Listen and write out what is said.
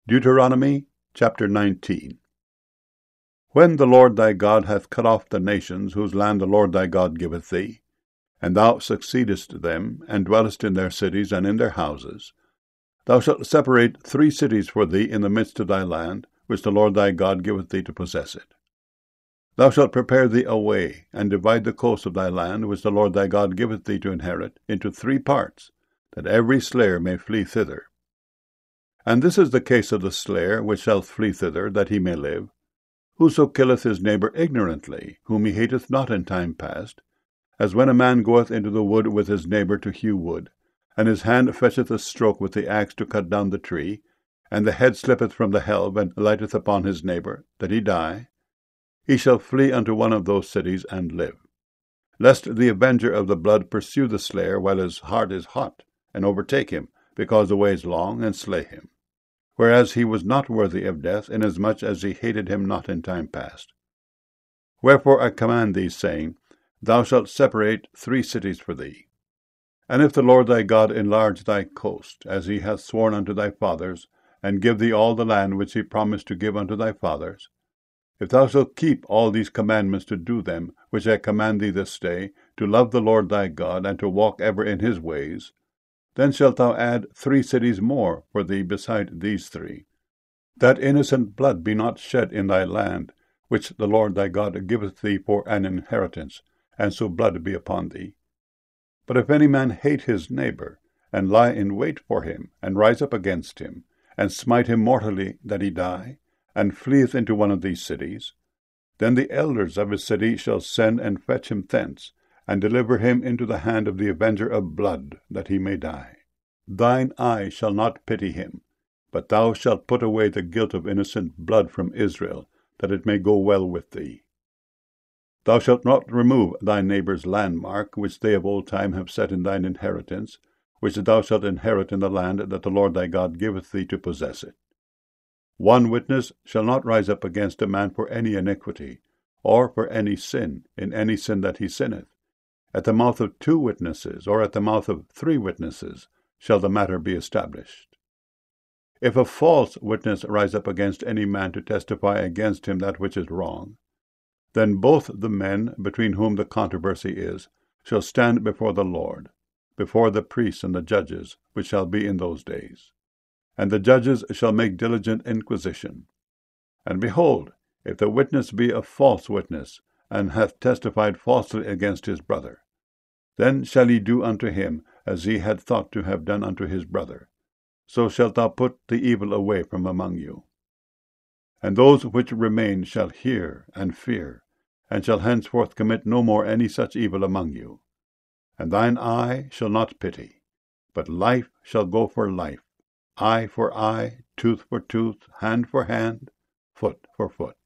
Deuteronomy chapter 19. When the Lord thy God hath cut off the nations whose land the Lord thy God giveth thee, and thou succeedest them, and dwellest in their cities and in their houses, thou shalt separate 3 cities for thee in the midst of thy land, which the Lord thy God giveth thee to possess it. Thou shalt prepare thee a way, and divide the coast of thy land, which the Lord thy God giveth thee to inherit, into 3 parts, that every slayer may flee thither. And this is the case of the slayer which shall flee thither, that he may live. Whoso killeth his neighbour ignorantly, whom he hateth not in time past, as when a man goeth into the wood with his neighbour to hew wood, and his hand fetcheth a stroke with the axe to cut down the tree, and the head slippeth from the helve, and lighteth upon his neighbour, that he die, he shall flee unto one of those cities, and live. Lest the avenger of the blood pursue the slayer while his heart is hot, and overtake him, because the way is long, and slay him, whereas he was not worthy of death, inasmuch as he hated him not in time past. Wherefore I command thee, saying, Thou shalt separate 3 cities for thee. And if the Lord thy God enlarge thy coast, as he hath sworn unto thy fathers, and give thee all the land which he promised to give unto thy fathers, if thou shalt keep all these commandments to do them, which I command thee this day, to love the Lord thy God, and to walk ever in his ways, then shalt thou add 3 cities more for thee beside these 3, that innocent blood be not shed in thy land, which the Lord thy God giveth thee for an inheritance, and so blood be upon thee. But if any man hate his neighbour, and lie in wait for him, and rise up against him, and smite him mortally that he die, and fleeth into one of these cities, then the elders of his city shall send and fetch him thence, and deliver him into the hand of the avenger of blood, that he may die. Thine eye shall not pity him, but thou shalt put away the guilt of innocent blood from Israel, that it may go well with thee. Thou shalt not remove thy neighbour's landmark, which they of old time have set in thine inheritance, which thou shalt inherit in the land that the Lord thy God giveth thee to possess it. 1 witness shall not rise up against a man for any iniquity, or for any sin, in any sin that he sinneth. At the mouth of 2 witnesses, or at the mouth of 3 witnesses, shall the matter be established. If a false witness rise up against any man to testify against him that which is wrong, then both the men between whom the controversy is shall stand before the Lord, before the priests and the judges, which shall be in those days. And the judges shall make diligent inquisition. And behold, if the witness be a false witness, and hath testified falsely against his brother, then shall he do unto him as he had thought to have done unto his brother. So shalt thou put the evil away from among you. And those which remain shall hear and fear, and shall henceforth commit no more any such evil among you. And thine eye shall not pity, but life shall go for life, eye for eye, tooth for tooth, hand for hand, foot for foot.